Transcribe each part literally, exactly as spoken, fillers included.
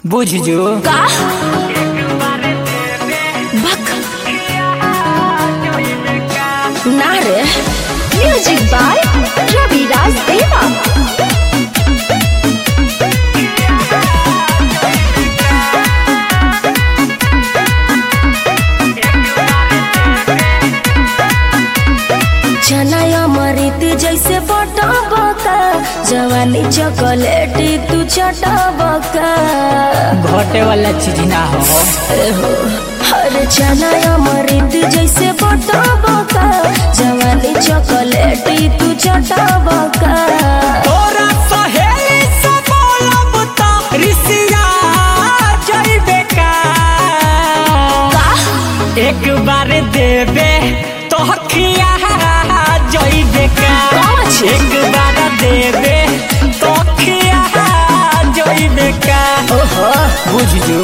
बुझ जो का बक ना रे। म्यूजिक बाय रविराज देवा। चनाया मरीत जैसे बटा बका, जवानी चॉकलेटी तू चटा बका। घटे वाला चीज ना हो। हर चनाया मरीत जैसे बटा बका, जवानी चॉकलेटी तू चटा बका। तोरा सहेली से बोलब त रिसिया जइबे का। एक बार देबे तो हखिया जइबे का। एक बार देबे तो हखिया जइबे का। ओहो बुझ जो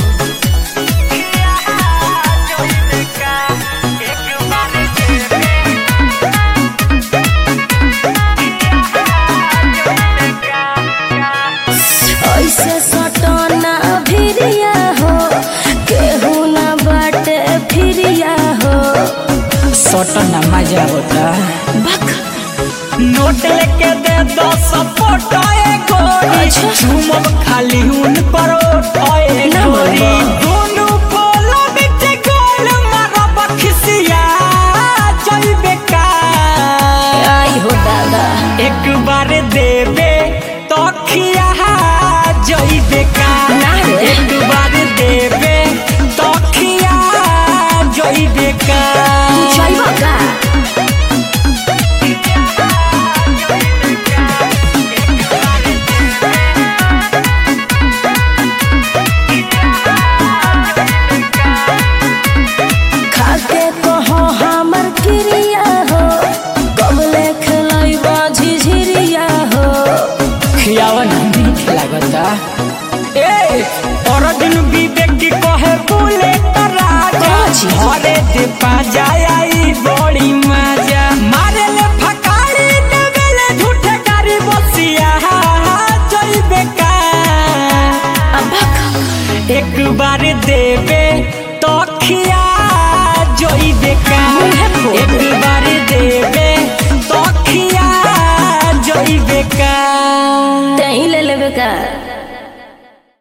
ऐसे सटना भिरिया हो, केहू ना बाटे फिरिया हो। सटना मजा होता। बक नोट लेके दे दो सपोर्ट आए गोरी। अच्छा। झूमब खाली उन पर आए ना गोरी। बाबा। दोनों बोला बिच गोल मारब खिसिया जइबे का। आई हो दादा। एक बार देबे तो खिया जइबे का। ना रे। एक बार देबे तो खिया जइबे का। तू जाइबा का? खाके कहो हमर क्रिया हो, कबले खेलैबा झिझिरिया हो। खियावा ना मीठ लागता। ए और दिन विवेक की कहे बोले तराजा। कौन चीज? हरे दे पा जाई बड़ी